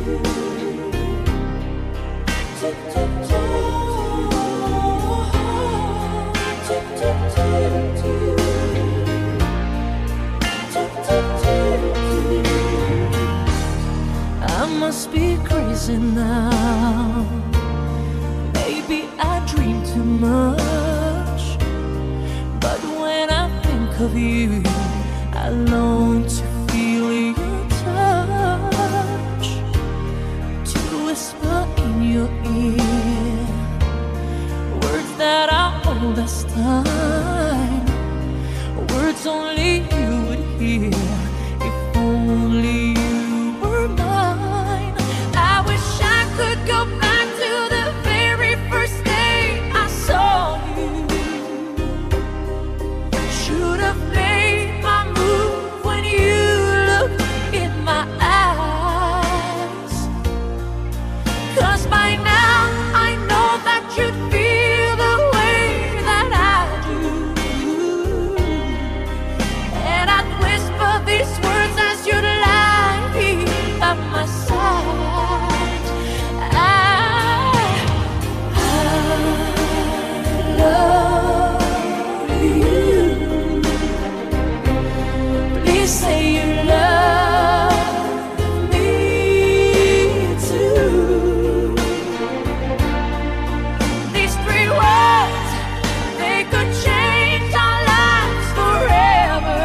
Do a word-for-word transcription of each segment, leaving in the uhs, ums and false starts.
I must be crazy now. Maybe I dream too much, but when I think of you, I long to feel your touch, to whisper in your ear words that are old as time, words only you would hear if only you were mine. I wish I could go back to the very first day I saw you. Should have made my move when you looked in my eyes, 'cause by now I know that you'd feel the way that I do, and I'd whisper these words as you'd lie here at my side. I, I love you. Please say you love me too. These three words, they could change our lives forever,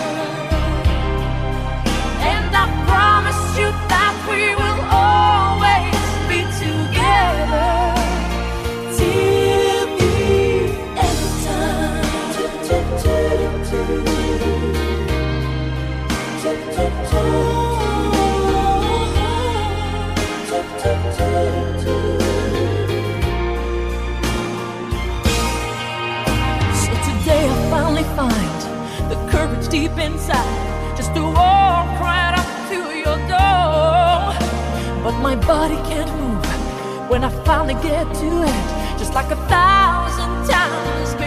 and I promise you that we will always be together till the end of time. So today I finally find the courage deep inside just to walk right up to your door. But my body can't move when I finally get to it, just like a thousand times